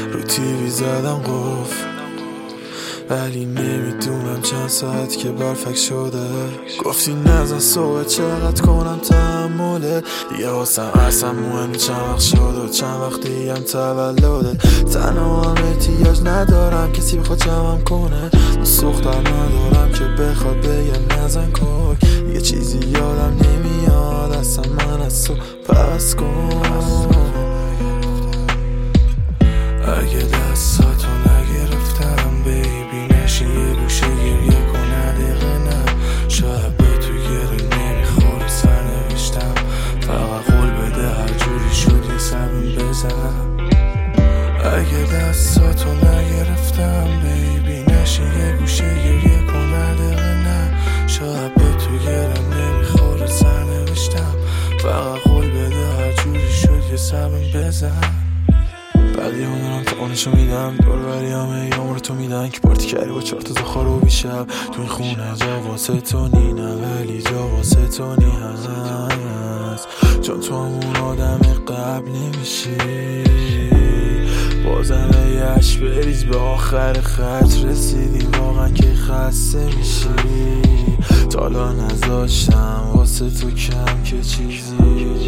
رو تیوی زدم قفل، ولی نمیدونم چند ساعت که برفک شده. گفتی نزن صبح چقدر کنم تحمله، دیگه واسم اصلا مهم چند وقت شد و چند وقت دیگه هم تولده. تنها هم احتیاج ندارم کسی بخواد جمعم کنه، سختر ندارم که بخواد بگه نزن کن. یه چیزی یادم نمیاد اصلا من از تو پس کن. اگه دستاتو نگرفتم بیبی نشی یه گوشه گریه کن، دقیقه نه شاید به تو گره نمیخوره سرنوشتم. فقط قول بده هر جوری شد یه سبن بزن. اگه دستاتو نگرفتم بیبی نشی یه گوشه گریه کن، دقیقه نه شاید به تو گره نمیخوره سرنوشتم. فقط قول بده هر جوری شد یه سبن بزن. بعدی هم دارم تا آنشو میدم، دور بری همه یامور تو میدن که پارتی کردی با 4 تا زخار و بیشب. تو این خونه جا واسه تو نی نه، ولی جا واسه تو نی هست، چون تو همون آدم قبل نمیشی. بازم یش بریز به آخر خط رسیدیم، واقعا که خسته میشی. تالا نذاشتم واسه تو کم که چیزی.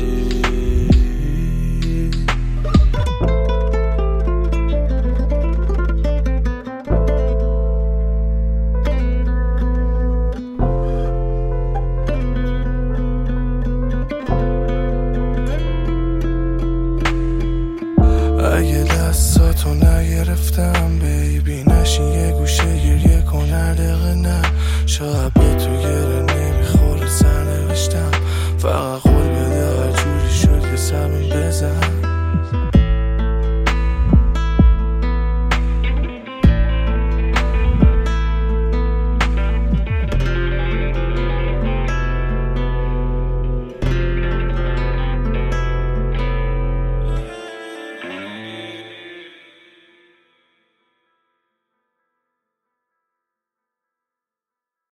اگه دستاتو نگرفتم بیبی نشی یه گوشه گریه کن، دقیقه نه شاید